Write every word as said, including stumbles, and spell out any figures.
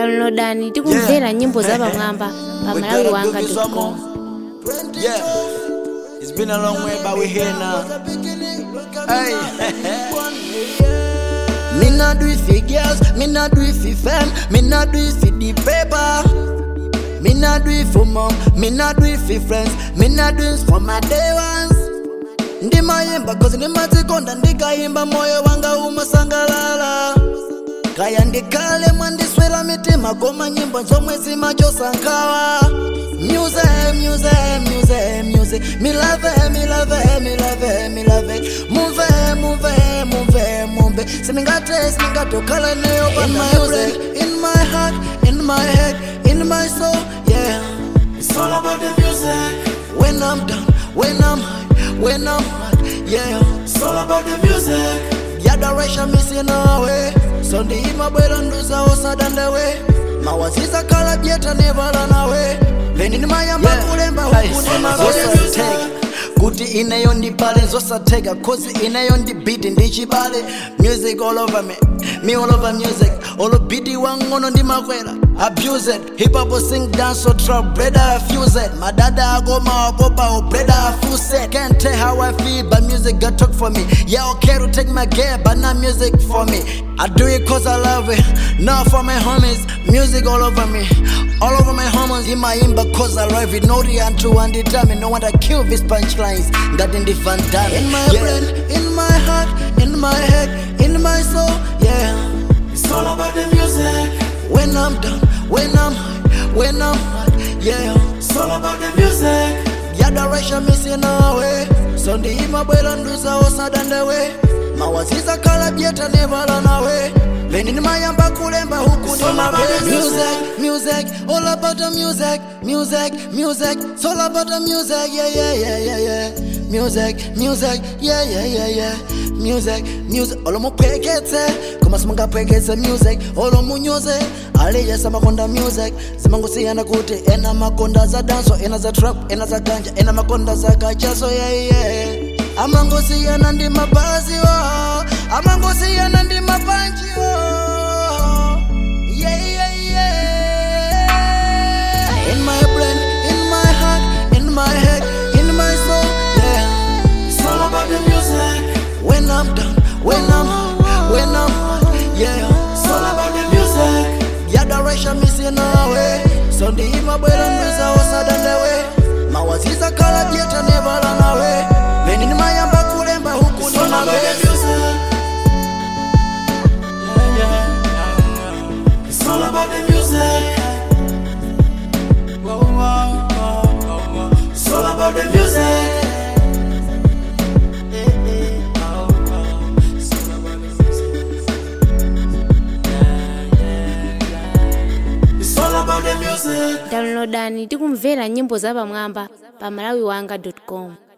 Downloadani tikumvera nyimbo za pamwamba pa malawi wanga dot com. Yeah, it's been a long way, but we're here now. Hey, me not do it for girls, me not do it for fame, me not do it for the paper. Me not do it for mom, me not do it for friends, me not do it for my day ones. Ndima yemba cause ndima tikonda ndika yemba moyo wanga umasangalala. Kaya ndikale mwandiswela mitima koma nyimbo zomwe zimachosa nkawa. Music, music, music, music. Me love it, me love it, me love it, me love it. Move it, move it, move it, move it. Siningate, siningate, kala neyo in my brain, in my heart, in my head, in my soul, yeah. it's all about the music. When I'm down, when I'm high, when I'm hot, yeah. It's all about the music. Yeah, direction missing away. Sunday in my bed and lose a house and the way. My was is a color yet I never run away. Then in my yamba kulemba hukuni music. Kuti inayo ndi pale zosa tega cause inayo ndi beat ndi chibale. Music all over me, me all over music. All of beat wangono ndi makwela. Abuse it, hip hop sing dance or trap, brother fuse it. My dada go ma popa or brother fuse it. Can't tell how I feel, but music got talk for me. Yeah, okay to take my gear, but not music for me. I do it cause I love it, not for my homies. Music all over me, all over my homies. In my inbox cause I love it. No reason to undetermined, no one to kill these punchlines. That in the fun time. In my yeah. brain, in my heart, in my head, in my soul, yeah. It's all about the music. When I'm down, when I'm high, when I'm hot, yeah. It's all about the music. Yeah, direction missing away. Sunday in my bed and lose a house and the way. My was is a color yet I never run away. Then in my yamba kulemba hukuni my bed. Music, music, all about the music, music, music. It's all about the music, yeah, yeah, yeah, yeah, yeah. Music, music, yeah, yeah, yeah, yeah. Music, music, all of my pekete. Kuma smanga pekete music, all of my music. Aliya sama konda music. Simangu siyana kuti ena makonda za danso, ena za trap, ena za ganja, ena makonda za kachaso, yeah, yeah. Amango siyana ndi mabazi wo, amango siyana ndi mapanchi wo. Yeah, yeah, yeah. In my brain, in my heart, in my head, in my soul, yeah. It's all about the music. When I'm down, when I'm high, when I'm hot, yeah. It's all about the music. Yeah, direction missing away. Sunday in my bed and lose a house and the way. My was is a color yet I never run away. Then in my yamba kulemba hukuni my bed. It's all about the music. It's all about the music. It's all about the music. Downloadani tikumvera nyimbo za pamwamba pa malawi wanga dot com.